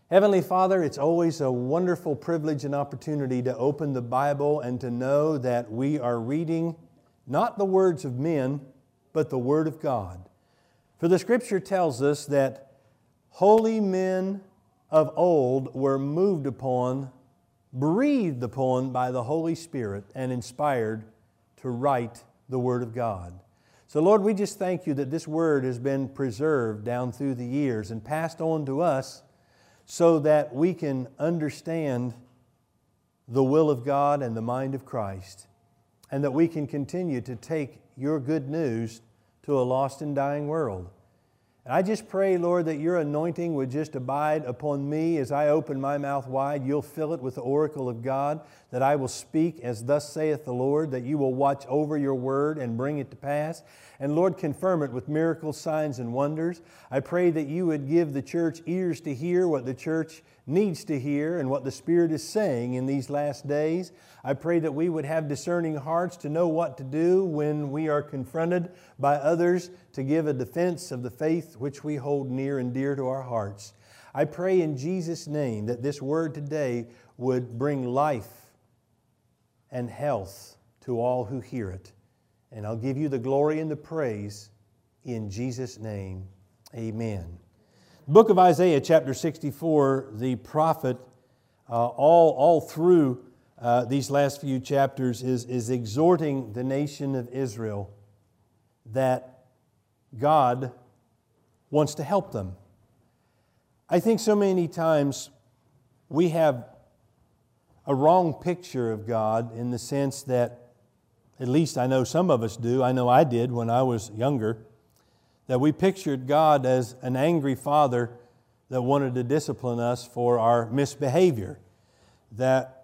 Heavenly Father, it's always a wonderful privilege and opportunity to open the Bible and to know that we are reading not the words of men, but the Word of God. For the Scripture tells us that holy men of old were moved upon, breathed upon by the Holy Spirit and inspired to write the Word of God. So Lord, we just thank You that this Word has been preserved down through the years and passed on to us so that we can understand the will of God and the mind of Christ, and that we can continue to take Your good news to a lost and dying world. And I just pray, Lord, that Your anointing would just abide upon me as I open my mouth wide. You'll fill it with the oracle of God, that I will speak as thus saith the Lord, that You will watch over Your word and bring it to pass. And Lord, confirm it with miracles, signs, and wonders. I pray that You would give the church ears to hear what the church needs to hear and what the Spirit is saying in these last days. I pray that we would have discerning hearts to know what to do when we are confronted by others to give a defense of the faith which we hold near and dear to our hearts. I pray in Jesus' name that this word today would bring life and health to all who hear it. And I'll give You the glory and the praise in Jesus' name. Amen. The book of Isaiah, chapter 64, the prophet, all through these last few chapters is exhorting the nation of Israel that God wants to help them. I think so many times we have a wrong picture of God in the sense that, at least I know some of us do, I know I did when I was younger, that we pictured God as an angry father that wanted to discipline us for our misbehavior. That,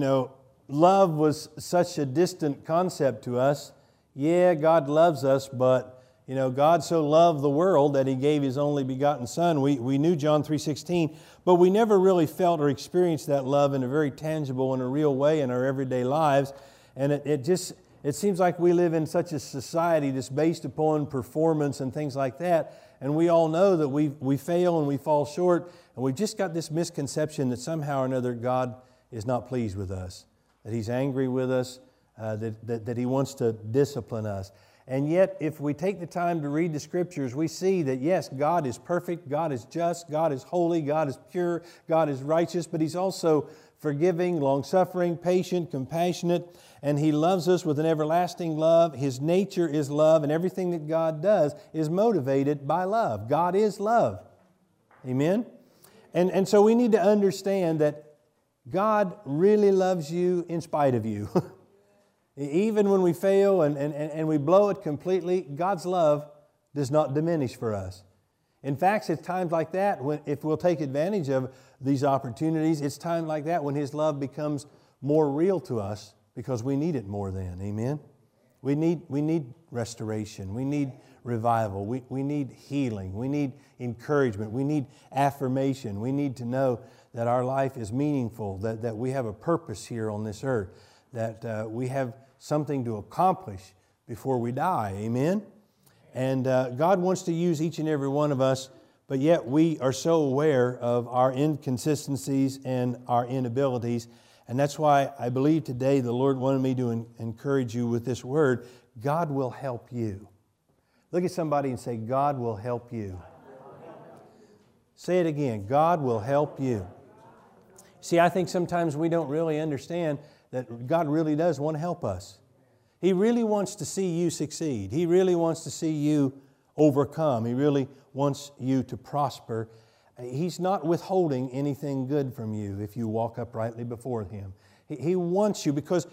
love was such a distant concept to us. Yeah, God loves us, but God so loved the world that He gave His only begotten Son. We knew John 3:16, but we never really felt or experienced that love in a very tangible and a real way in our everyday lives. And it seems like we live in such a society that's based upon performance and things like that. And we all know that we fail and we fall short. And we've just got this misconception that somehow or another God is not pleased with us, that He's angry with us, that He wants to discipline us. And yet, if we take the time to read the Scriptures, we see that yes, God is perfect, God is just, God is holy, God is pure, God is righteous, but He's also forgiving, long-suffering, patient, compassionate, and He loves us with an everlasting love. His nature is love, and everything that God does is motivated by love. God is love. Amen? And so we need to understand that God really loves you in spite of you. Even when we fail and we blow it completely, God's love does not diminish for us. In fact, it's times like that, if we'll take advantage of these opportunities, it's times like that when His love becomes more real to us because we need it more then. Amen? We need restoration. We need revival. We need healing. We need encouragement. We need affirmation. We need to know that our life is meaningful, that we have a purpose here on this earth, that we have something to accomplish before we die. Amen? And God wants to use each and every one of us, but yet we are so aware of our inconsistencies and our inabilities. And that's why I believe today the Lord wanted me to encourage you with this word. God will help you. Look at somebody and say, God will help you. Say it again. God will help you. See, I think sometimes we don't really understand that God really does want to help us. He really wants to see you succeed. He really wants to see you overcome. He really wants you to prosper. He's not withholding anything good from you if you walk uprightly before Him. He wants you because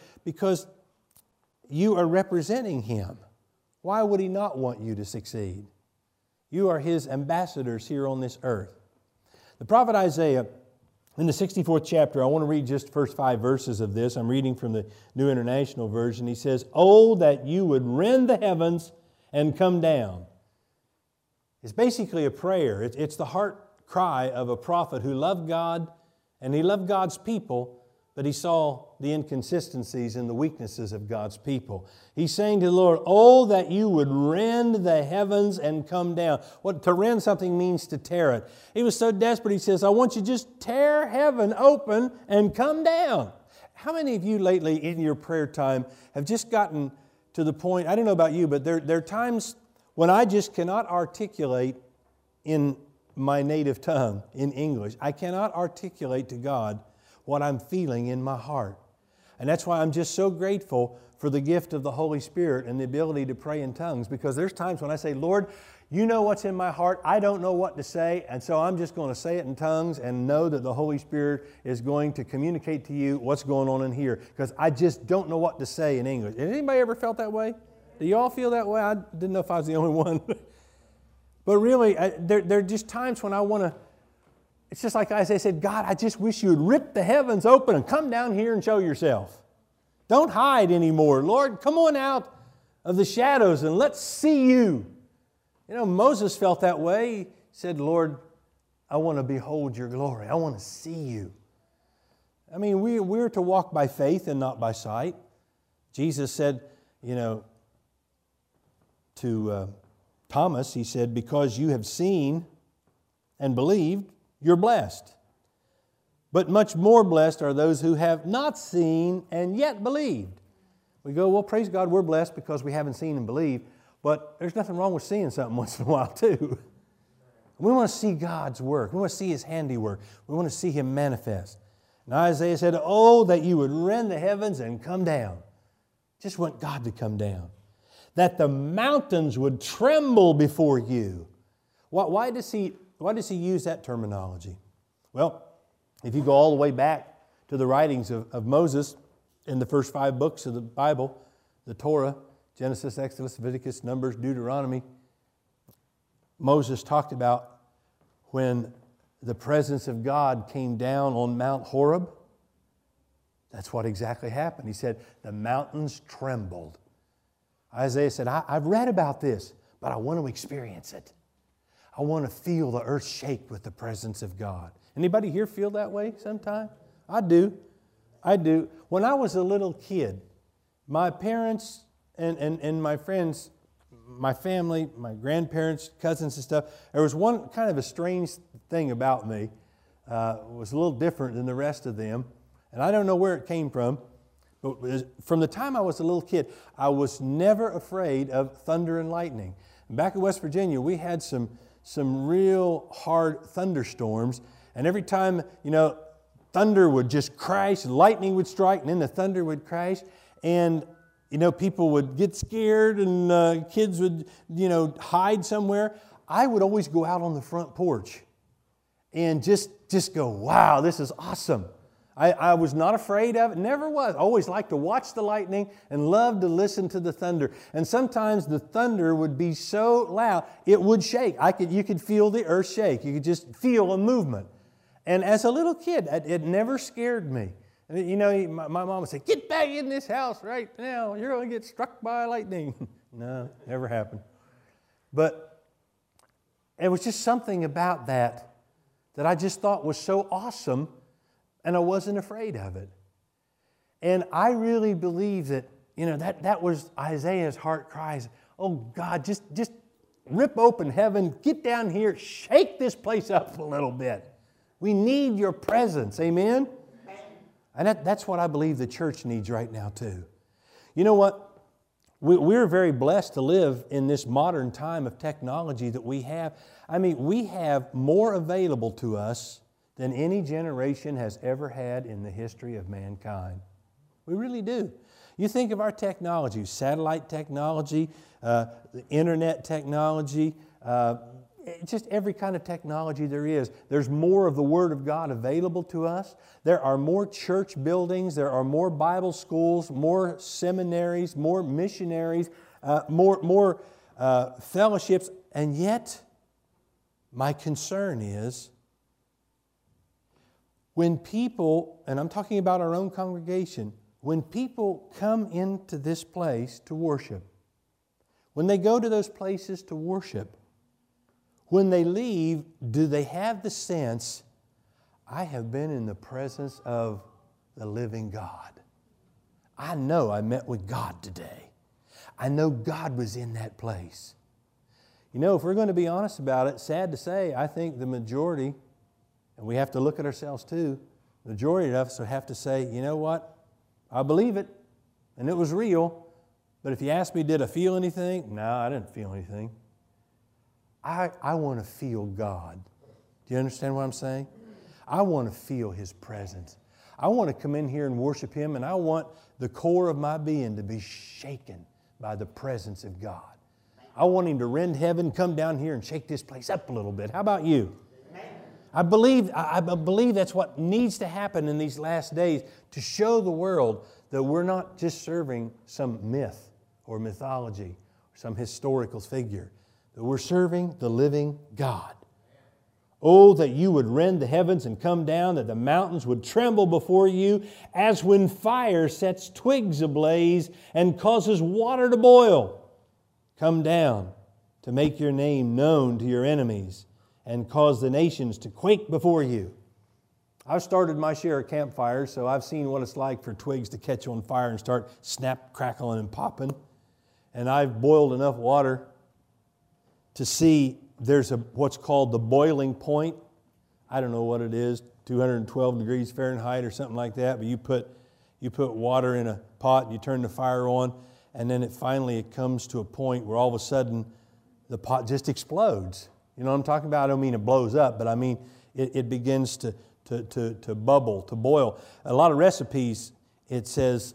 you are representing Him. Why would He not want you to succeed? You are His ambassadors here on this earth. The prophet Isaiah, in the 64th chapter, I want to read just the first 5 verses of this. I'm reading from the New International Version. He says, "Oh, that you would rend the heavens and come down." It's basically a prayer. It's the heart cry of a prophet who loved God and he loved God's people, but he saw the inconsistencies and the weaknesses of God's people. He's saying to the Lord, oh, that you would rend the heavens and come down. What to rend something means to tear it. He was so desperate, he says, I want you to just tear heaven open and come down. How many of you lately in your prayer time have just gotten to the point, I don't know about you, but there are times when I just cannot articulate in my native tongue, in English, I cannot articulate to God what I'm feeling in my heart. And that's why I'm just so grateful for the gift of the Holy Spirit and the ability to pray in tongues, because there's times when I say, Lord, you know what's in my heart. I don't know what to say, and so I'm just going to say it in tongues and know that the Holy Spirit is going to communicate to you what's going on in here, because I just don't know what to say in English. Has anybody ever felt that way? Do you all feel that way? I didn't know if I was the only one. But really, there are just times when I want to, it's just like Isaiah said, God, I just wish you would rip the heavens open and come down here and show yourself. Don't hide anymore. Lord, come on out of the shadows and let's see you. You know, Moses felt that way. He said, Lord, I want to behold your glory. I want to see you. I mean, we're to walk by faith and not by sight. Jesus said, you know, to Thomas, he said, because you have seen and believed, you're blessed. But much more blessed are those who have not seen and yet believed. We go, well, praise God, we're blessed because we haven't seen and believed. But there's nothing wrong with seeing something once in a while, too. We want to see God's work. We want to see His handiwork. We want to see Him manifest. And Isaiah said, oh, that you would rend the heavens and come down. Just want God to come down. That the mountains would tremble before you. Why does he use that terminology? Well, if you go all the way back to the writings of Moses in the first 5 books of the Bible, the Torah, Genesis, Exodus, Leviticus, Numbers, Deuteronomy, Moses talked about when the presence of God came down on Mount Horeb. That's what exactly happened. He said, the mountains trembled. Isaiah said, I've read about this, but I want to experience it. I want to feel the earth shake with the presence of God. Anybody here feel that way sometime? I do. When I was a little kid, my parents and my friends, my family, my grandparents, cousins and stuff, there was one kind of a strange thing about me. It was a little different than the rest of them. And I don't know where it came from. But from the time I was a little kid, I was never afraid of thunder and lightning. Back in West Virginia, we had some real hard thunderstorms. And every time, you know, thunder would just crash, lightning would strike, and then the thunder would crash. And, you know, people would get scared and kids would, you know, hide somewhere. I would always go out on the front porch and just go, wow, this is awesome. I was not afraid of it, never was. I always liked to watch the lightning and loved to listen to the thunder. And sometimes the thunder would be so loud, it would shake. You could feel the earth shake. You could just feel a movement. And as a little kid, it never scared me. You know, my mom would say, get back in this house right now. You're going to get struck by lightning. No, never happened. But it was just something about that I just thought was so awesome. And I wasn't afraid of it. And I really believe that, you know, that was Isaiah's heart cries. Oh, God, just rip open heaven, get down here, shake this place up a little bit. We need your presence, amen? And that's what I believe the church needs right now, too. You know what? We're very blessed to live in this modern time of technology that we have. I mean, we have more available to us than any generation has ever had in the history of mankind. We really do. You think of our technology, satellite technology, the internet technology, just every kind of technology there is. There's more of the Word of God available to us. There are more church buildings, there are more Bible schools, more seminaries, more missionaries, more fellowships, and yet my concern is when people, and I'm talking about our own congregation, when people come into this place to worship, when they go to those places to worship, when they leave, do they have the sense, I have been in the presence of the living God. I know I met with God today. I know God was in that place. You know, if we're going to be honest about it, sad to say, I think the majority, and we have to look at ourselves too, the majority of us would have to say, you know what? I believe it, and it was real. But if you ask me, did I feel anything? No, I didn't feel anything. I want to feel God. Do you understand what I'm saying? I want to feel His presence. I want to come in here and worship Him, and I want the core of my being to be shaken by the presence of God. I want Him to rend heaven, come down here and shake this place up a little bit. How about you? I believe that's what needs to happen in these last days, to show the world that we're not just serving some myth or mythology or some historical figure, that we're serving the living God. Oh, that you would rend the heavens and come down, that the mountains would tremble before you, as when fire sets twigs ablaze and causes water to boil. Come down to make your name known to your enemies and cause the nations to quake before you. I've started my share of campfires, so I've seen what it's like for twigs to catch on fire and start snap, crackling, and popping. And I've boiled enough water to see there's what's called the boiling point. I don't know what it is, 212 degrees Fahrenheit or something like that, but you put water in a pot and you turn the fire on, and then it comes to a point where all of a sudden the pot just explodes. You know what I'm talking about? I don't mean it blows up, but I mean it begins to bubble, to boil. A lot of recipes, it says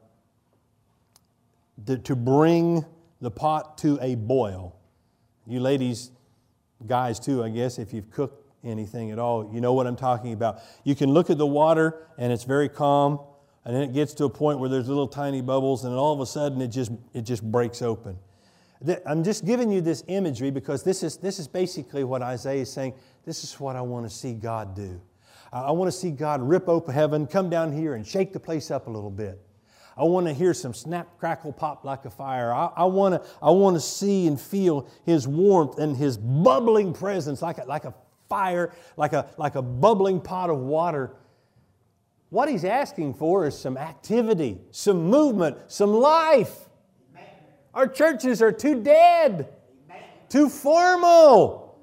to bring the pot to a boil. You ladies, guys too, I guess, if you've cooked anything at all, you know what I'm talking about. You can look at the water and it's very calm, and then it gets to a point where there's little tiny bubbles, and then all of a sudden it just breaks open. I'm just giving you this imagery because this is basically what Isaiah is saying. This is what I want to see God do. I want to see God rip open heaven, come down here and shake the place up a little bit. I want to hear some snap, crackle, pop like a fire. I want to see and feel His warmth and His bubbling presence like a fire, like a bubbling pot of water. What He's asking for is some activity, some movement, some life. Amen. Our churches are too dead, Amen. Too formal.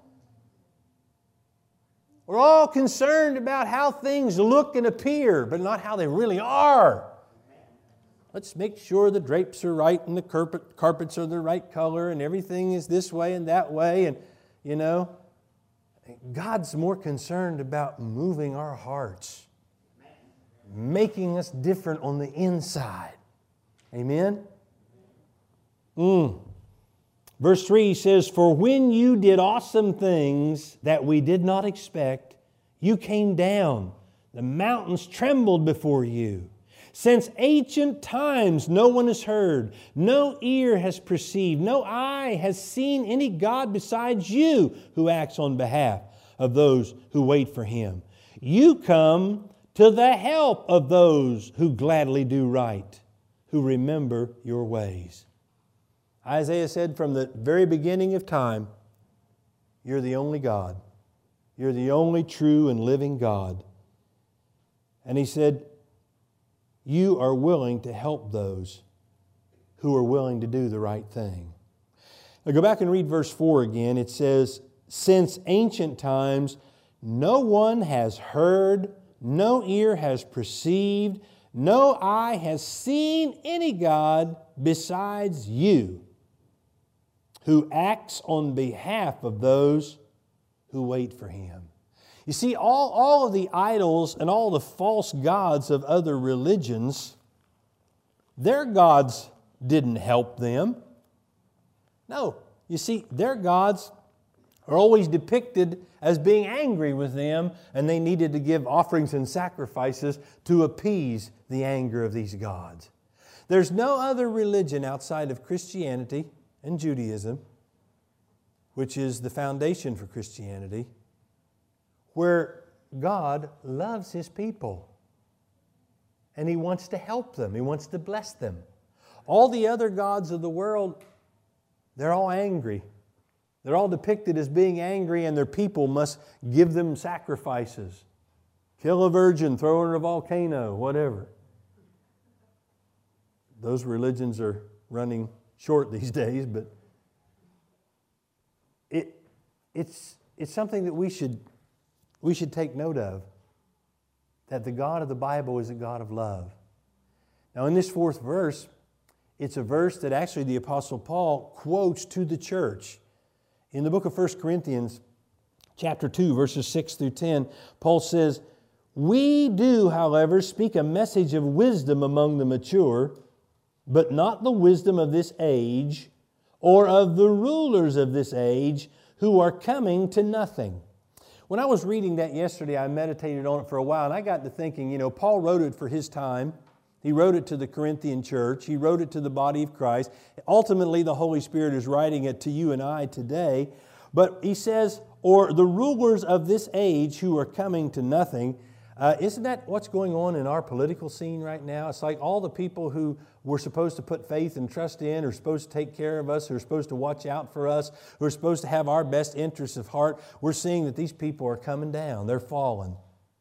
We're all concerned about how things look and appear, but not how they really are. Let's make sure the drapes are right and the carpets are the right color and everything is this way and that way. And, you know, God's more concerned about moving our hearts, making us different on the inside. Amen? Verse 3 says, "For when you did awesome things that we did not expect, you came down. The mountains trembled before you. Since ancient times no one has heard, no ear has perceived, no eye has seen any God besides you who acts on behalf of those who wait for Him. You come to the help of those who gladly do right, who remember your ways." Isaiah said from the very beginning of time, you're the only God. You're the only true and living God. And he said, you are willing to help those who are willing to do the right thing. Now go back and read verse 4 again. It says, "Since ancient times no one has heard, no ear has perceived, no eye has seen any God besides you, who acts on behalf of those who wait for Him." You see, all of the idols and all the false gods of other religions, their gods didn't help them. No, you see, their gods are always depicted as being angry with them, and they needed to give offerings and sacrifices to appease the anger of these gods. There's no other religion outside of Christianity and Judaism, which is the foundation for Christianity, where God loves His people and He wants to help them. He wants to bless them. All the other gods of the world, they're all angry. They're all depicted as being angry, and their people must give them sacrifices. Kill a virgin, throw her in a volcano, whatever. Those religions are running short these days, but it's something that we should take note of, that the God of the Bible is a God of love. Now in this fourth verse, it's a verse that actually the Apostle Paul quotes to the church. In the book of 1 Corinthians, chapter 2, verses 6 through 10, Paul says, "We do, however, speak a message of wisdom among the mature, but not the wisdom of this age, or of the rulers of this age, who are coming to nothing." When I was reading that yesterday, I meditated on it for a while, and I got to thinking, Paul wrote it for his time. He wrote it to the Corinthian church. He wrote it to the body of Christ. Ultimately, the Holy Spirit is writing it to you and I today. But he says, or the rulers of this age who are coming to nothing. Isn't that what's going on in our political scene right now? It's like all the people who we're supposed to put faith and trust in, who are supposed to take care of us, who are supposed to watch out for us, who are supposed to have our best interests of heart. We're seeing that these people are coming down. They're falling.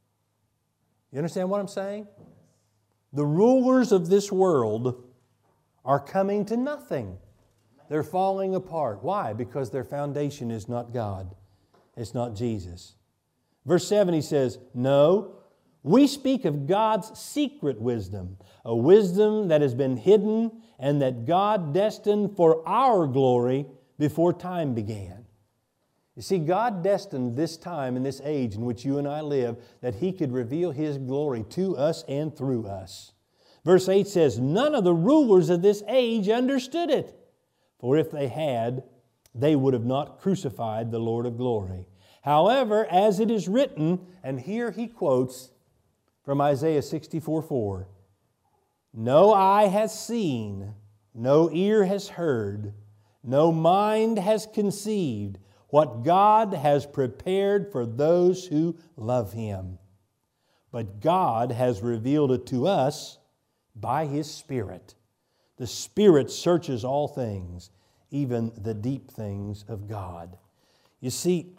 You understand what I'm saying? The rulers of this world are coming to nothing. They're falling apart. Why? Because their foundation is not God. It's not Jesus. Verse 7, he says, "No, we speak of God's secret wisdom, a wisdom that has been hidden and that God destined for our glory before time began." You see, God destined this time and this age in which you and I live that He could reveal His glory to us and through us. Verse 8 says, "None of the rulers of this age understood it, for if they had, they would have not crucified the Lord of glory. However, as it is written," and here he quotes from Isaiah 64:4, "No eye has seen, no ear has heard, no mind has conceived what God has prepared for those who love Him. But God has revealed it to us by His Spirit. The Spirit searches all things, even the deep things of God." You see,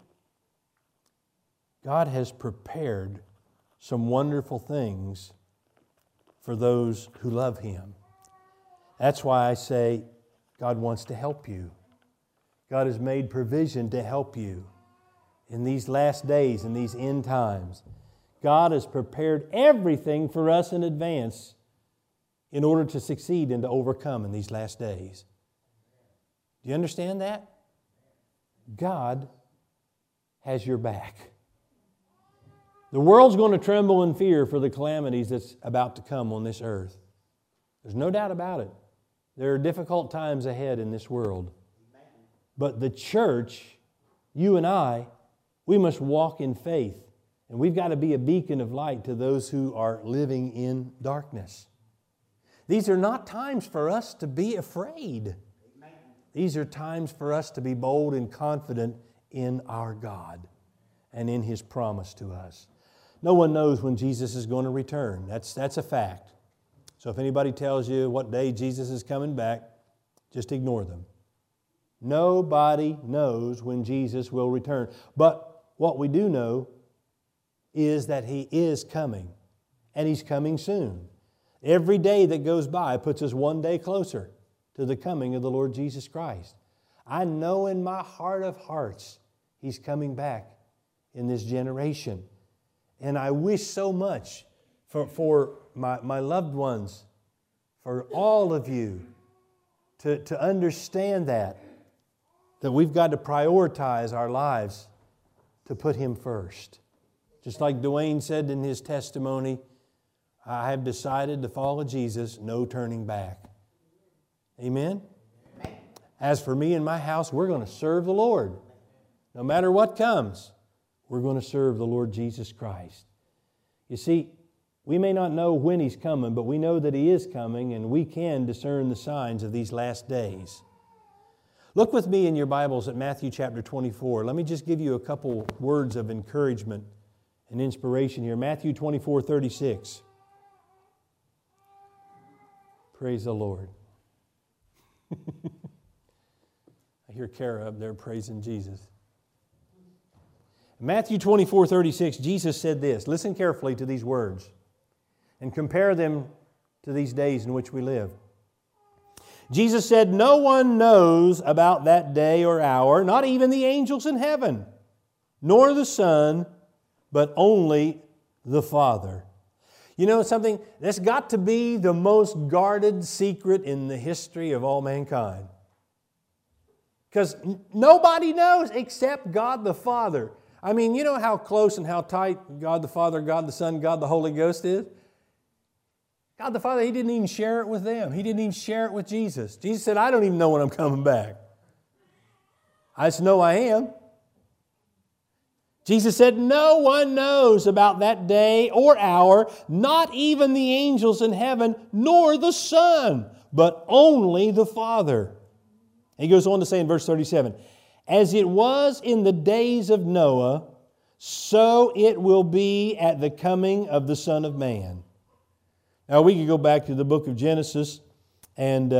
God has prepared some wonderful things for those who love Him. That's why I say God wants to help you. God has made provision to help you in these last days, in these end times. God has prepared everything for us in advance in order to succeed and to overcome in these last days. Do you understand that? God has your back. The world's going to tremble in fear for the calamities that's about to come on this earth. There's no doubt about it. There are difficult times ahead in this world. But the church, you and I, we must walk in faith. And we've got to be a beacon of light to those who are living in darkness. These are not times for us to be afraid. These are times for us to be bold and confident in our God and in His promise to us. No one knows when Jesus is going to return. That's a fact. So if anybody tells you what day Jesus is coming back, just ignore them. Nobody knows when Jesus will return. But what we do know is that He is coming, and He's coming soon. Every day that goes by puts us one day closer to the coming of the Lord Jesus Christ. I know in my heart of hearts He's coming back in this generation. And I wish so much for my loved ones, for all of you, to understand that we've got to prioritize our lives to put Him first. Just like Dwayne said in his testimony, I have decided to follow Jesus, no turning back. Amen? As for me and my house, we're going to serve the Lord. No matter what comes, we're going to serve the Lord Jesus Christ. You see, we may not know when He's coming, but we know that He is coming, and we can discern the signs of these last days. Look with me in your Bibles at Matthew chapter 24. Let me just give you a couple words of encouragement and inspiration here. Matthew 24:36. Praise the Lord. I hear Kara up there praising Jesus. Matthew 24:36, Jesus said this. Listen carefully to these words and compare them to these days in which we live. Jesus said, "No one knows about that day or hour, not even the angels in heaven, nor the Son, but only the Father." You know something? That's got to be the most guarded secret in the history of all mankind. Because nobody knows except God the Father. I mean, you know how close and how tight God the Father, God the Son, God the Holy Ghost is? God the Father, He didn't even share it with them. He didn't even share it with Jesus. Jesus said, "I don't even know when I'm coming back. I just know I am." Jesus said, "No one knows about that day or hour, not even the angels in heaven, nor the Son, but only the Father." He goes on to say in verse 37, "As it was in the days of Noah, so it will be at the coming of the Son of Man." Now, we could go back to the book of Genesis and,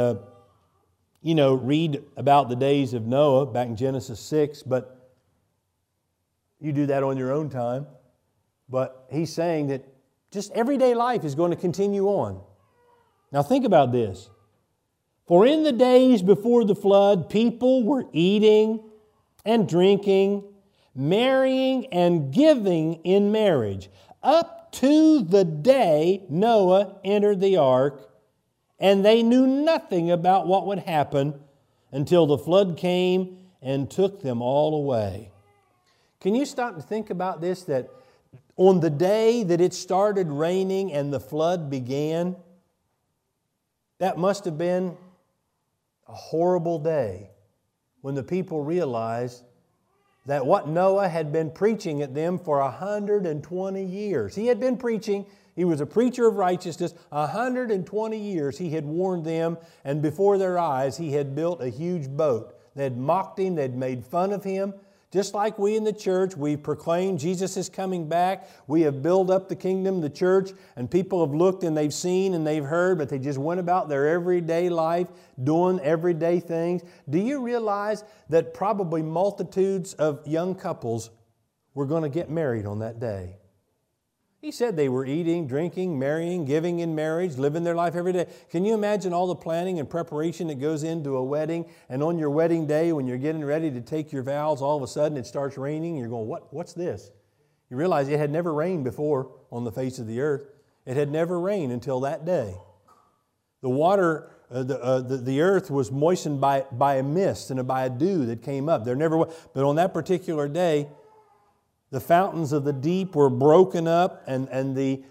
read about the days of Noah back in Genesis 6, but you do that on your own time. But he's saying that just everyday life is going to continue on. Now, think about this. "For in the days before the flood, people were eating and drinking, marrying and giving in marriage, up to the day Noah entered the ark, and they knew nothing about what would happen until the flood came and took them all away." Can you stop and think about this, that on the day that it started raining and the flood began, that must have been a horrible day when the people realized that what Noah had been preaching at them for 120 years. He had been preaching, he was a preacher of righteousness, 120 years he had warned them, and before their eyes he had built a huge boat. They had mocked him, they'd made fun of him. Just like we in the church, we proclaim Jesus is coming back. We have built up the kingdom, the church, and people have looked and they've seen and they've heard, but they just went about their everyday life doing everyday things. Do you realize that probably multitudes of young couples were going to get married on that day? He said they were eating, drinking, marrying, giving in marriage, living their life every day. Can you imagine all the planning and preparation that goes into a wedding? And on your wedding day, when you're getting ready to take your vows, all of a sudden it starts raining. You're going, what's this? You realize it had never rained before on the face of the earth. It had never rained until that day. The water, the earth was moistened by a mist and by a dew that came up. There never was, but on that particular day, the fountains of the deep were broken up, and the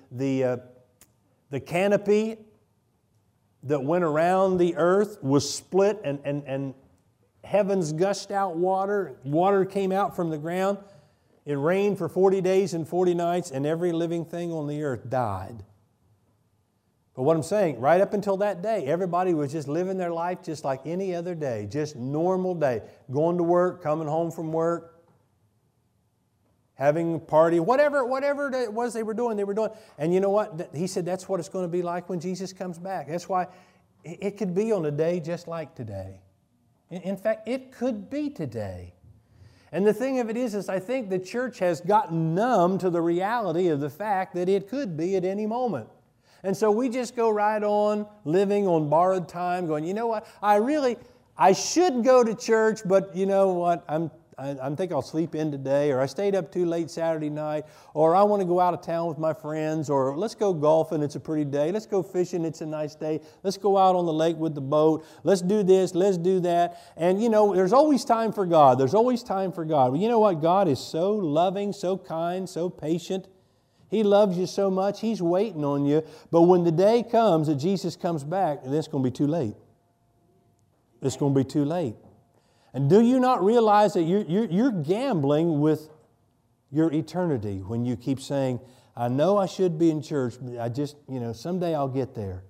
canopy that went around the earth was split, and heavens gushed out water. Water came out from the ground. It rained for 40 days and 40 nights, and every living thing on the earth died. But what I'm saying, right up until that day, everybody was just living their life just like any other day, just normal day, going to work, coming home from work, having a party, whatever it was they were doing. And you know what? He said that's what it's going to be like when Jesus comes back. That's why it could be on a day just like today. In fact, it could be today. And the thing of it is I think the church has gotten numb to the reality of the fact that it could be at any moment. And so we just go right on living on borrowed time, going, you know what? I should go to church, but you know what? I think I'll sleep in today, or I stayed up too late Saturday night, or I want to go out of town with my friends, or let's go golfing, it's a pretty day. Let's go fishing, it's a nice day. Let's go out on the lake with the boat. Let's do this, let's do that. And you know, there's always time for God. There's always time for God. But you know what? God is so loving, so kind, so patient. He loves you so much. He's waiting on you. But when the day comes that Jesus comes back, then it's going to be too late. It's going to be too late. And do you not realize that you're gambling with your eternity when you keep saying, I know I should be in church, but I just, someday I'll get there.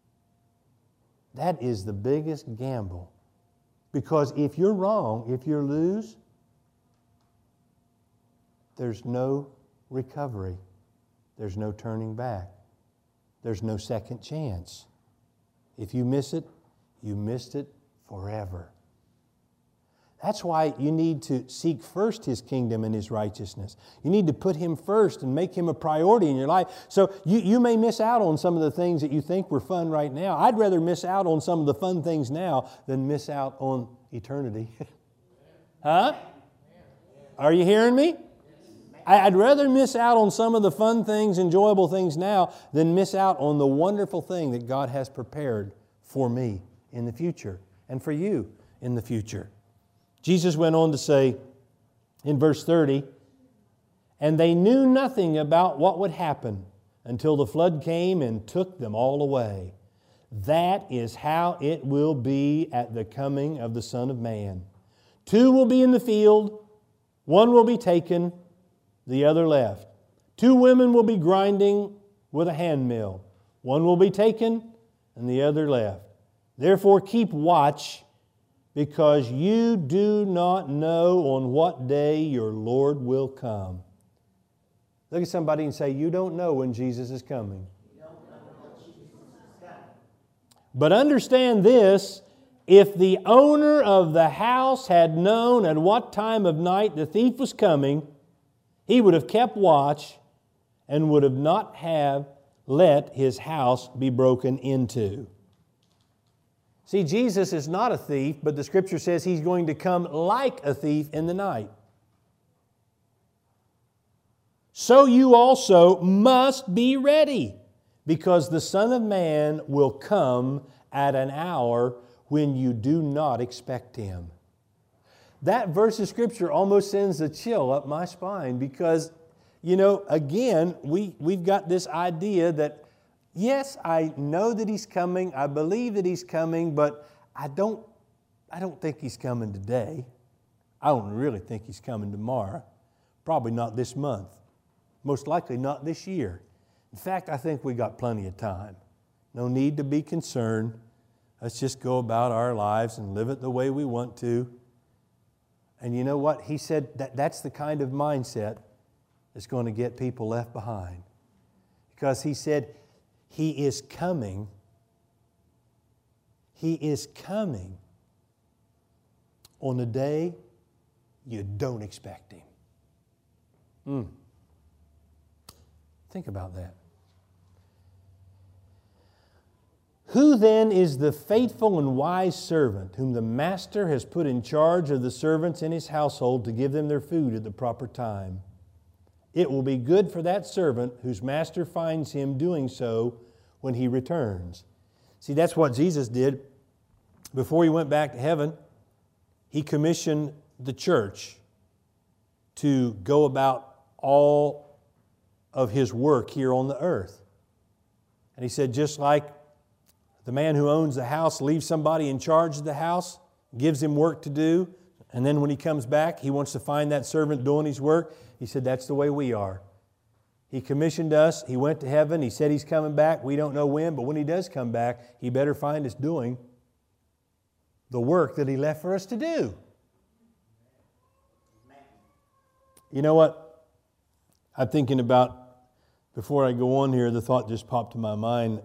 That is the biggest gamble. Because if you're wrong, if you lose, there's no recovery. There's no turning back. There's no second chance. If you miss it, you missed it forever. That's why you need to seek first His kingdom and His righteousness. You need to put Him first and make Him a priority in your life. So you may miss out on some of the things that you think were fun right now. I'd rather miss out on some of the fun things now than miss out on eternity. Huh? Are you hearing me? I'd rather miss out on some of the fun things, enjoyable things now than miss out on the wonderful thing that God has prepared for me in the future and for you in the future. Jesus went on to say in verse 30, "And they knew nothing about what would happen until the flood came and took them all away. That is how it will be at the coming of the Son of Man. 2 will be in the field, 1 will be taken, the other left. 2 women will be grinding with a handmill. 1 will be taken and the other left. Therefore keep watch, because you do not know on what day your Lord will come." Look at somebody and say, "You don't know when Jesus is coming." But understand this, if the owner of the house had known at what time of night the thief was coming, he would have kept watch and would have not have let his house be broken into. See, Jesus is not a thief, but the Scripture says He's going to come like a thief in the night. So you also must be ready, because the Son of Man will come at an hour when you do not expect Him. That verse of Scripture almost sends a chill up my spine, because, again, we've got this idea that, yes, I know that He's coming, I believe that He's coming, but I don't think He's coming today. I don't really think He's coming tomorrow. Probably not this month. Most likely not this year. In fact, I think we got plenty of time. No need to be concerned. Let's just go about our lives and live it the way we want to. And you know what? He said that's the kind of mindset that's going to get people left behind. Because He said He is coming. He is coming on a day you don't expect Him. Think about that. "Who then is the faithful and wise servant whom the master has put in charge of the servants in his household to give them their food at the proper time? It will be good for that servant whose master finds him doing so when he returns." See, that's what Jesus did. Before He went back to heaven, He commissioned the church to go about all of His work here on the earth. And He said, just like the man who owns the house leaves somebody in charge of the house, gives him work to do, and then when he comes back, he wants to find that servant doing his work. He said, that's the way we are. He commissioned us. He went to heaven. He said He's coming back. We don't know when, but when He does come back, He better find us doing the work that He left for us to do. You know what? I'm thinking about, before I go on here, the thought just popped to my mind.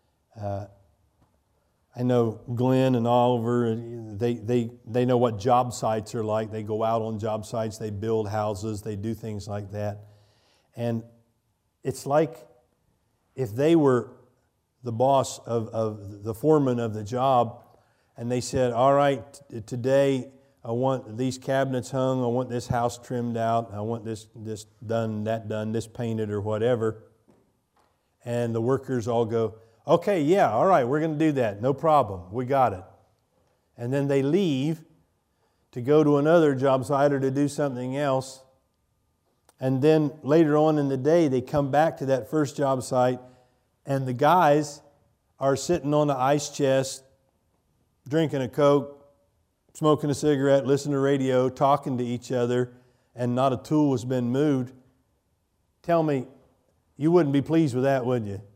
I know Glenn and Oliver, they know what job sites are like. They go out on job sites, they build houses, they do things like that. And it's like if they were the boss of the foreman of the job, and they said, all right, today I want these cabinets hung, I want this house trimmed out, I want this done, that done, this painted or whatever. And the workers all go, okay, yeah, all right, we're going to do that, no problem, we got it. And then they leave to go to another job site or to do something else. And then later on in the day, they come back to that first job site, and the guys are sitting on the ice chest, drinking a Coke, smoking a cigarette, listening to radio, talking to each other, and not a tool has been moved. Tell me, you wouldn't be pleased with that, would you?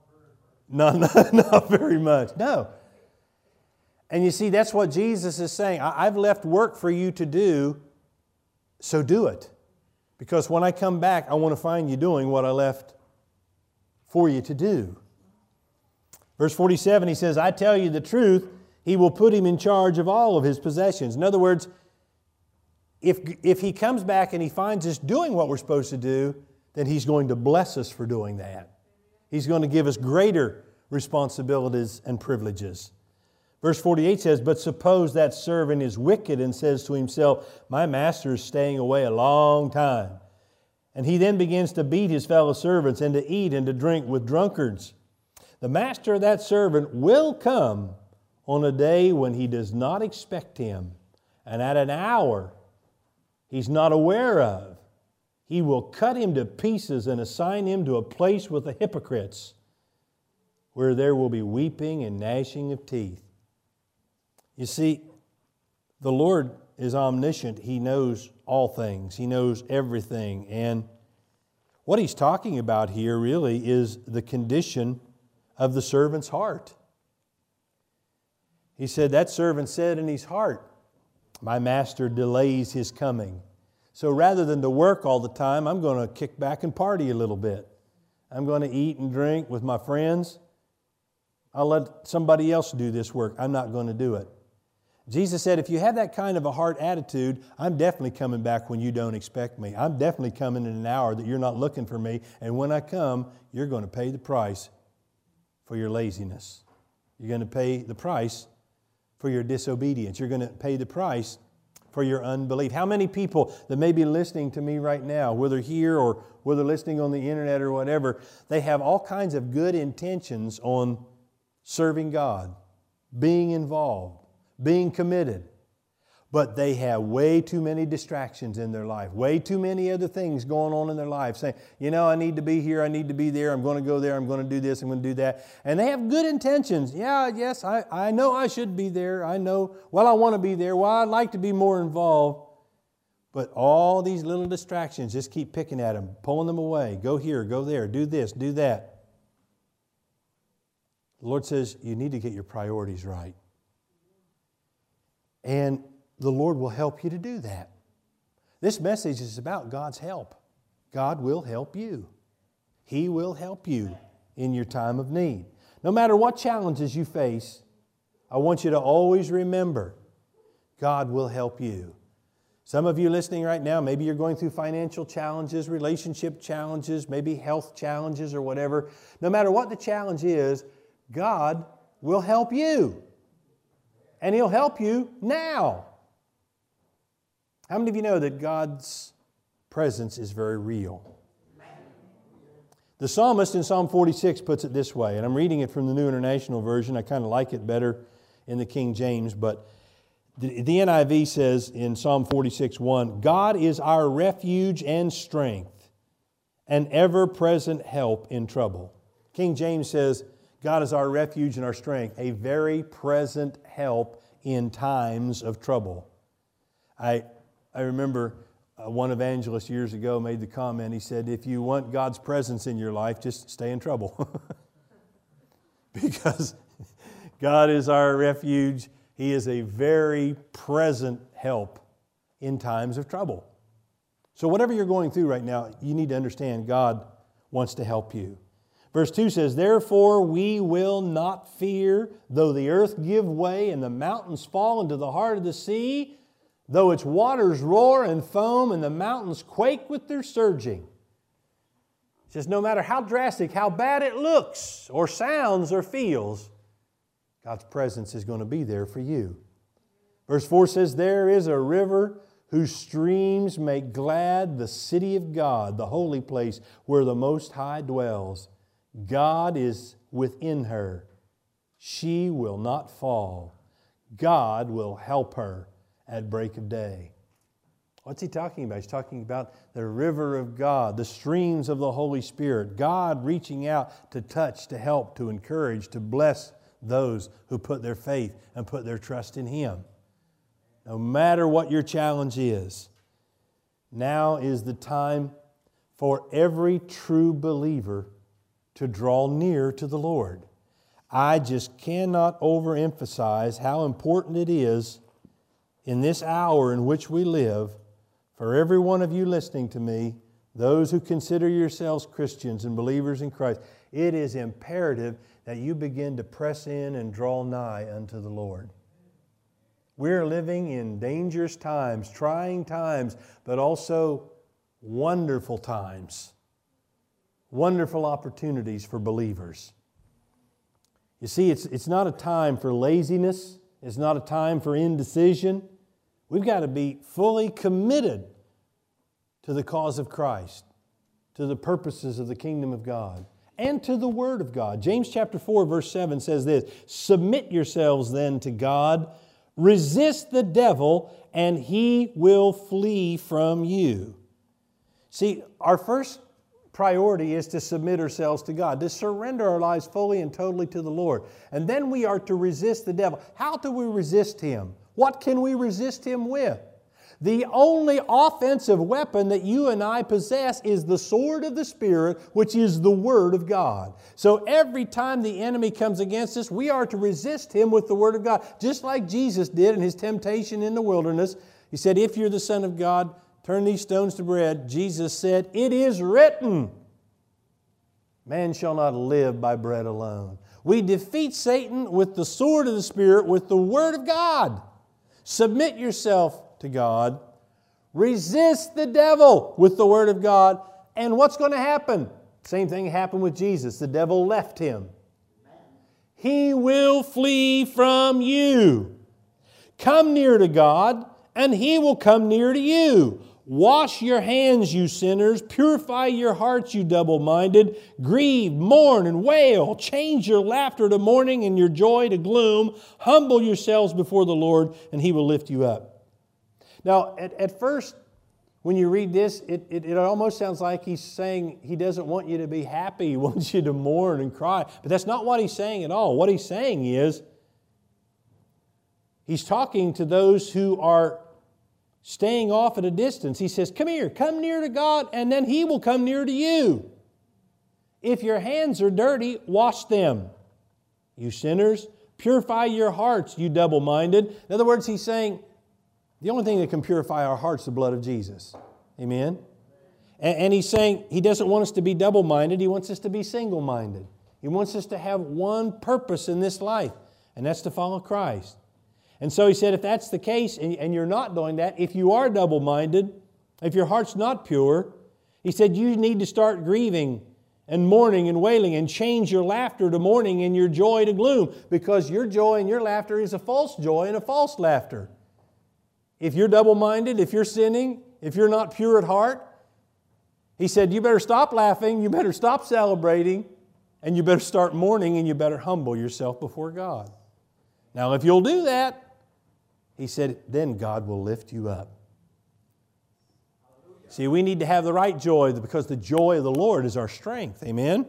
Not very much. No. And you see, that's what Jesus is saying. I've left work for you to do, so do it. Because when I come back, I want to find you doing what I left for you to do. Verse 47, he says, I tell you the truth, He will put him in charge of all of his possessions. In other words, if He comes back and He finds us doing what we're supposed to do, then He's going to bless us for doing that. He's going to give us greater responsibilities and privileges. Verse 48 says, "But suppose that servant is wicked and says to himself, 'My master is staying away a long time.' And he then begins to beat his fellow servants and to eat and to drink with drunkards. The master of that servant will come on a day when he does not expect him, and at an hour he's not aware of. He will cut him to pieces and assign him to a place with the hypocrites, where there will be weeping and gnashing of teeth." You see, the Lord is omniscient. He knows all things. He knows everything. And what He's talking about here really is the condition of the servant's heart. He said, that servant said in his heart, "My master delays his coming. So rather than to work all the time, I'm going to kick back and party a little bit. I'm going to eat and drink with my friends. I'll let somebody else do this work. I'm not going to do it." Jesus said, if you have that kind of a heart attitude, I'm definitely coming back when you don't expect me. I'm definitely coming in an hour that you're not looking for me. And when I come, you're going to pay the price for your laziness. You're going to pay the price for your disobedience. You're going to pay the price for your unbelief. How many people that may be listening to me right now, whether here or whether listening on the internet or whatever, they have all kinds of good intentions on serving God, being involved, being committed. But they have way too many distractions in their life, way too many other things going on in their life, saying, I need to be here, I need to be there, I'm going to go there, I'm going to do this, I'm going to do that. And they have good intentions. Yes, I know I should be there. I know, I want to be there. I'd like to be more involved. But all these little distractions just keep picking at them, pulling them away. Go here, go there, do this, do that. The Lord says, you need to get your priorities right. And the Lord will help you to do that. This message is about God's help. God will help you. He will help you in your time of need. No matter what challenges you face, I want you to always remember, God will help you. Some of you listening right now, maybe you're going through financial challenges, relationship challenges, maybe health challenges or whatever. No matter what the challenge is, God will help you. And He'll help you now. How many of you know that God's presence is very real? The psalmist in Psalm 46 puts it this way, and I'm reading it from the New International Version. I kind of like it better in the King James, but the NIV says in Psalm 46:1, God is our refuge and strength, an ever-present help in trouble. King James says, God is our refuge and our strength, a very present help in times of trouble. I remember one evangelist years ago made the comment, he said, if you want God's presence in your life, just stay in trouble. Because God is our refuge. He is a very present help in times of trouble. So whatever you're going through right now, you need to understand God wants to help you. Verse 2 says, therefore we will not fear, though the earth give way and the mountains fall into the heart of the sea, though its waters roar and foam and the mountains quake with their surging. It says no matter how drastic, how bad it looks or sounds or feels, God's presence is going to be there for you. Verse 4 says, there is a river whose streams make glad the city of God, the holy place where the Most High dwells. God is within her. She will not fall. God will help her at break of day. What's he talking about? He's talking about the river of God, the streams of the Holy Spirit, God reaching out to touch, to help, to encourage, to bless those who put their faith and put their trust in Him. No matter what your challenge is, now is the time for every true believer to draw near to the Lord. I just cannot overemphasize how important it is in this hour in which we live for every one of you listening to me, those who consider yourselves Christians and believers in Christ. It is imperative that you begin to press in and draw nigh unto the Lord. We're living in dangerous times, trying times, but also wonderful times. Wonderful opportunities for believers. You see, it's not a time for laziness. It's not a time for indecision. We've got to be fully committed to the cause of Christ, to the purposes of the kingdom of God, and to the Word of God. James chapter 4, verse 7 says this, "Submit yourselves then to God, resist the devil, and he will flee from you." See, our first priority is to submit ourselves to God, to surrender our lives fully and totally to the Lord. And then we are to resist the devil. How do we resist him? What can we resist him with? The only offensive weapon that you and I possess is the sword of the Spirit, which is the Word of God. So every time the enemy comes against us, we are to resist him with the Word of God. Just like Jesus did in His temptation in the wilderness. He said, "If you're the Son of God, turn these stones to bread." Jesus said, "It is written, man shall not live by bread alone." We defeat Satan with the sword of the Spirit, with the Word of God. Submit yourself to God. Resist the devil with the Word of God. And what's going to happen? Same thing happened with Jesus. The devil left Him. He will flee from you. Come near to God, and He will come near to you. Wash your hands, you sinners. Purify your hearts, you double-minded. Grieve, mourn, and wail. Change your laughter to mourning and your joy to gloom. Humble yourselves before the Lord, and He will lift you up. Now, at first, when you read this, it almost sounds like He's saying He doesn't want you to be happy. He wants you to mourn and cry. But that's not what He's saying at all. What He's saying is, He's talking to those who are staying off at a distance. He says, come here, come near to God, and then He will come near to you. If your hands are dirty, wash them. You sinners, purify your hearts, you double-minded. In other words, He's saying, the only thing that can purify our hearts is the blood of Jesus. Amen? And He's saying He doesn't want us to be double-minded. He wants us to be single-minded. He wants us to have one purpose in this life, and that's to follow Christ. And so He said, if that's the case, and you're not doing that, if you are double-minded, if your heart's not pure, He said you need to start grieving and mourning and wailing and change your laughter to mourning and your joy to gloom, because your joy and your laughter is a false joy and a false laughter. If you're double-minded, if you're sinning, if you're not pure at heart, He said you better stop laughing, you better stop celebrating, and you better start mourning, and you better humble yourself before God. Now, if you'll do that, He said, then God will lift you up. See, we need to have the right joy because the joy of the Lord is our strength. Amen?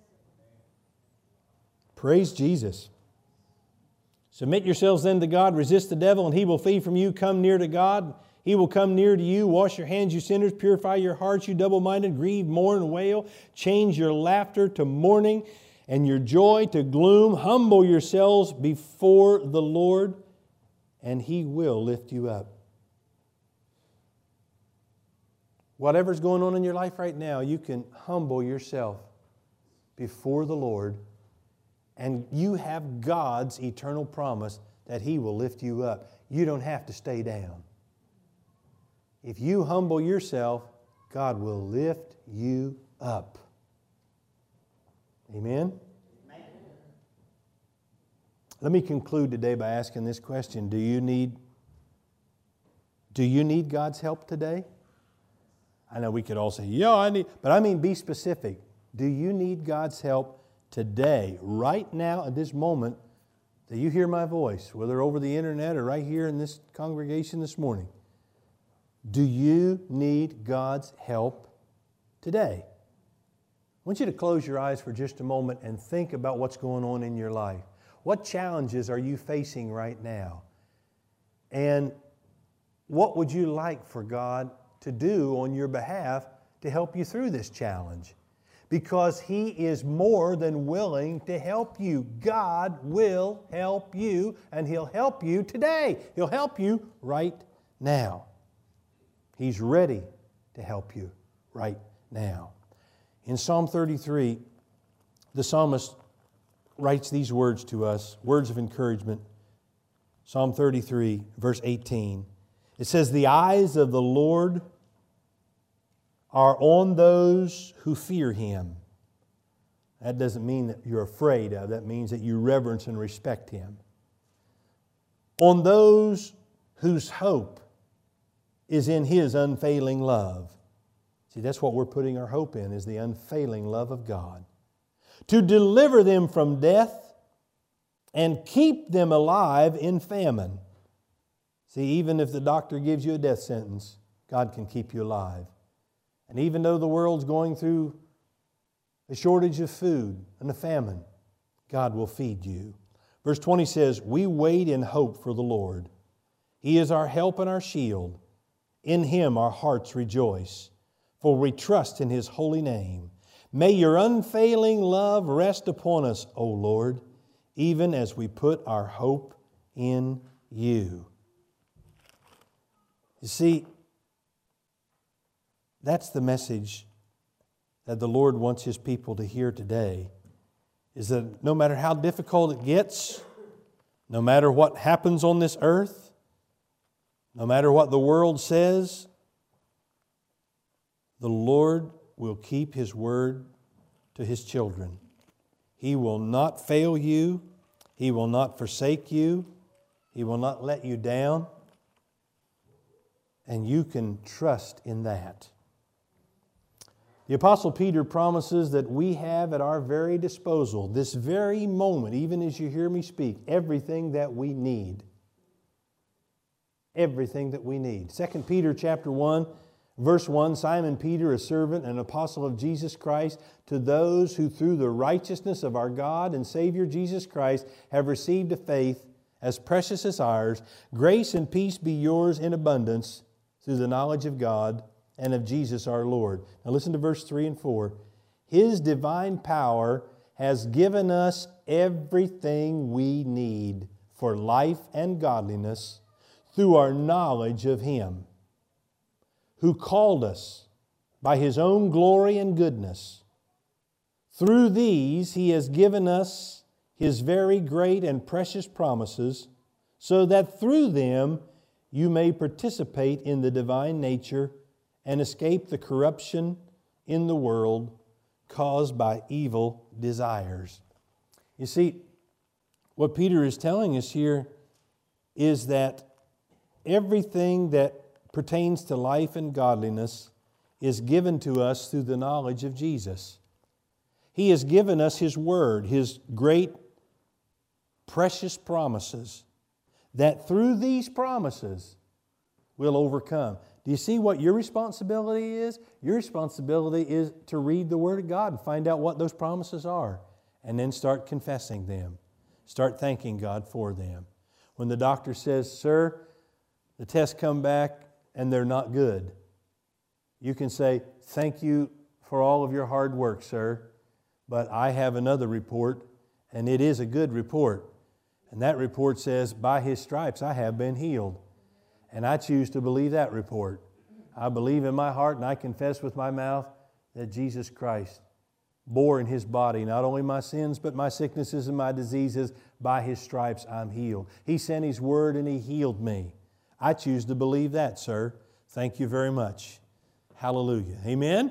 Praise Jesus. Submit yourselves then to God, resist the devil, and he will flee from you. Come near to God, He will come near to you. Wash your hands, you sinners. Purify your hearts, you double-minded. Grieve, mourn, and wail. Change your laughter to mourning and your joy to gloom. Humble yourselves before the Lord, and He will lift you up. Whatever's going on in your life right now, you can humble yourself before the Lord, and you have God's eternal promise that He will lift you up. You don't have to stay down. If you humble yourself, God will lift you up. Amen? Amen. Let me conclude today by asking this question. Do you need God's help today? I know we could all say, yeah, I need, but I mean be specific. Do you need God's help today, right now, at this moment, that you hear my voice, whether over the internet or right here in this congregation this morning? Do you need God's help today? I want you to close your eyes for just a moment and think about what's going on in your life. What challenges are you facing right now? And what would you like for God to do on your behalf to help you through this challenge? Because He is more than willing to help you. God will help you, and He'll help you today. He'll help you right now. He's ready to help you right now. In Psalm 33, the psalmist writes these words to us, words of encouragement. Psalm 33, verse 18. It says, "The eyes of the Lord are on those who fear Him." That doesn't mean that you're afraid of. That means that you reverence and respect Him. "On those whose hope is in His unfailing love." See, that's what we're putting our hope in, is the unfailing love of God. "To deliver them from death and keep them alive in famine." See, even if the doctor gives you a death sentence, God can keep you alive. And even though the world's going through a shortage of food and a famine, God will feed you. Verse 20 says, "We wait in hope for the Lord. He is our help and our shield. In Him our hearts rejoice, for we trust in His holy name. May your unfailing love rest upon us, O Lord, even as we put our hope in You." You see, that's the message that the Lord wants His people to hear today, is that no matter how difficult it gets, no matter what happens on this earth, no matter what the world says, the Lord will keep His word to His children. He will not fail you. He will not forsake you. He will not let you down. And you can trust in that. The Apostle Peter promises that we have at our very disposal, this very moment, even as you hear me speak, everything that we need. Everything that we need. 2 Peter chapter 1, verse 1, "Simon Peter, a servant and apostle of Jesus Christ, to those who through the righteousness of our God and Savior Jesus Christ have received a faith as precious as ours, grace and peace be yours in abundance through the knowledge of God and of Jesus our Lord." Now listen to verse 3 and 4. "His divine power has given us everything we need for life and godliness through our knowledge of Him, who called us by His own glory and goodness. Through these He has given us His very great and precious promises, so that through them you may participate in the divine nature and escape the corruption in the world caused by evil desires." You see, what Peter is telling us here is that everything that pertains to life and godliness is given to us through the knowledge of Jesus. He has given us His Word, His great, precious promises, that through these promises we'll overcome. Do you see what your responsibility is? Your responsibility is to read the Word of God and find out what those promises are, and then start confessing them. Start thanking God for them. When the doctor says, "Sir, the tests come back and they're not good," you can say, "Thank you for all of your hard work, sir, but I have another report, and it is a good report. And that report says, by His stripes I have been healed. And I choose to believe that report. I believe in my heart and I confess with my mouth that Jesus Christ bore in His body not only my sins, but my sicknesses and my diseases. By His stripes I'm healed. He sent His word and He healed me. I choose to believe that, sir. Thank you very much." Hallelujah. Amen?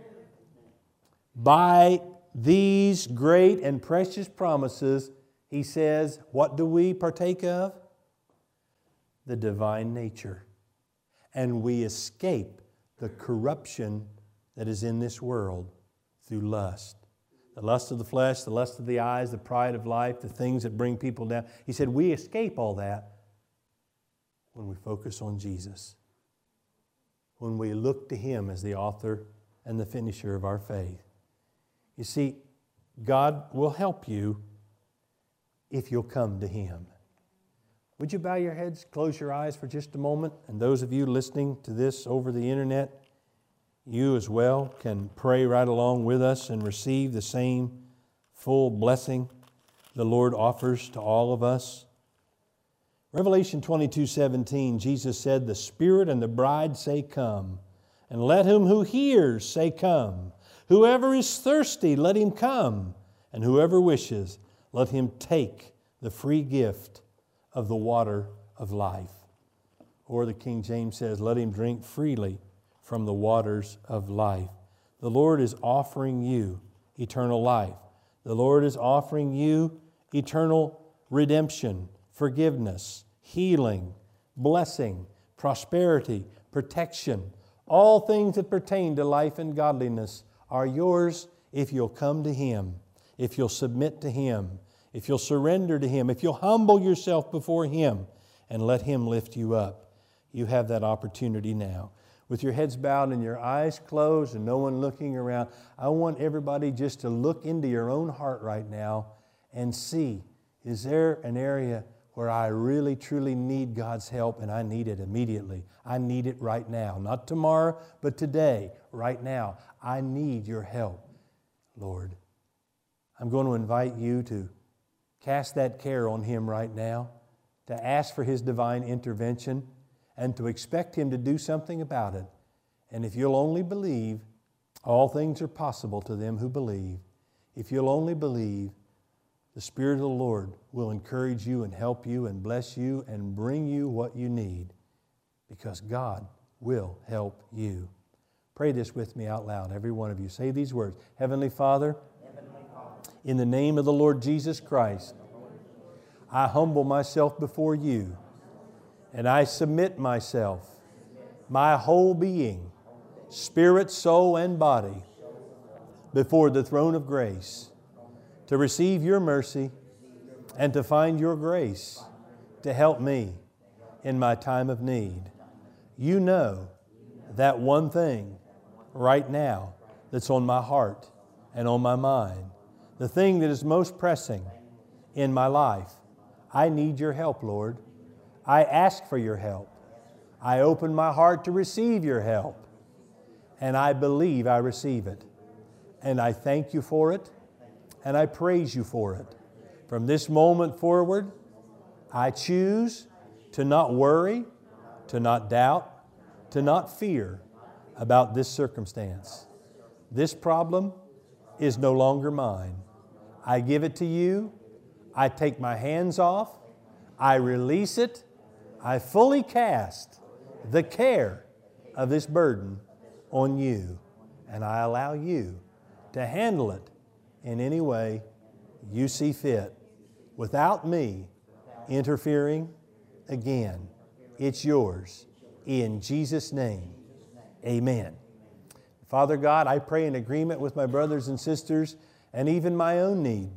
By these great and precious promises, he says, what do we partake of? The divine nature. And we escape the corruption that is in this world through lust. The lust of the flesh, the lust of the eyes, the pride of life, the things that bring people down. He said we escape all that when we focus on Jesus. When we look to Him as the author and the finisher of our faith. You see, God will help you if you'll come to Him. Would you bow your heads, close your eyes for just a moment? And those of you listening to this over the internet, you as well can pray right along with us and receive the same full blessing the Lord offers to all of us. Revelation 22:17, Jesus said, "The Spirit and the bride say, come. And let him who hears say, come. Whoever is thirsty, let him come. And whoever wishes, let him take the free gift of the water of life. Or the King James says, let him drink freely from the waters of life. The Lord is offering you eternal life. The Lord is offering you eternal redemption, forgiveness, healing, blessing, prosperity, protection. All things that pertain to life and godliness are yours if you'll come to Him, if you'll submit to Him, if you'll surrender to Him, if you'll humble yourself before Him and let Him lift you up. You have that opportunity now. With your heads bowed and your eyes closed and no one looking around, I want everybody just to look into your own heart right now and see, is there an area where I really, truly need God's help and I need it immediately? I need it right now. Not tomorrow, but today, right now. I need your help, Lord. I'm going to invite you to cast that care on Him right now, to ask for His divine intervention, and to expect Him to do something about it. And if you'll only believe, all things are possible to them who believe. If you'll only believe, the Spirit of the Lord will encourage you and help you and bless you and bring you what you need, because God will help you. Pray this with me out loud, every one of you. Say these words. Heavenly Father, in the name of the Lord Jesus Christ, I humble myself before you, and I submit myself, my whole being, spirit, soul, and body, before the throne of grace, to receive your mercy and to find your grace to help me in my time of need. You know that one thing right now that's on my heart and on my mind, the thing that is most pressing in my life. I need your help, Lord. I ask for your help. I open my heart to receive your help, and I believe I receive it. And I thank you for it, and I praise you for it. From this moment forward, I choose to not worry, to not doubt, to not fear about this circumstance. This problem is no longer mine. I give it to you. I take my hands off. I release it. I fully cast the care of this burden on you, and I allow you to handle it in any way you see fit without me interfering again. It's yours. In Jesus' name, amen. Father God, I pray in agreement with my brothers and sisters and even my own need.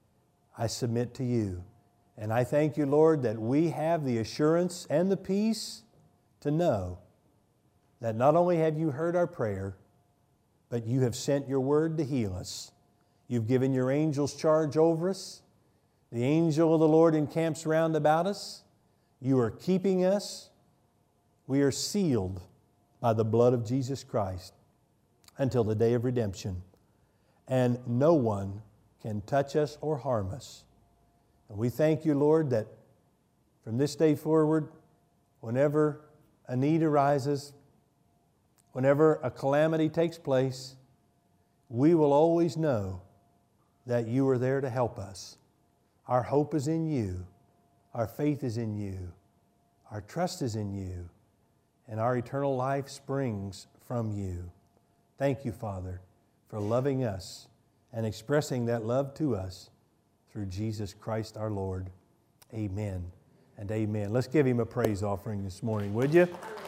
I submit to you. And I thank you, Lord, that we have the assurance and the peace to know that not only have you heard our prayer, but you have sent your word to heal us. You've given your angels charge over us. The angel of the Lord encamps round about us. You are keeping us. We are sealed by the blood of Jesus Christ until the day of redemption. And no one can touch us or harm us. And we thank you, Lord, that from this day forward, whenever a need arises, whenever a calamity takes place, we will always know that you are there to help us. Our hope is in you. Our faith is in you. Our trust is in you. And our eternal life springs from you. Thank you, Father, for loving us and expressing that love to us through Jesus Christ our Lord. Amen and amen. Let's give Him a praise offering this morning, would you?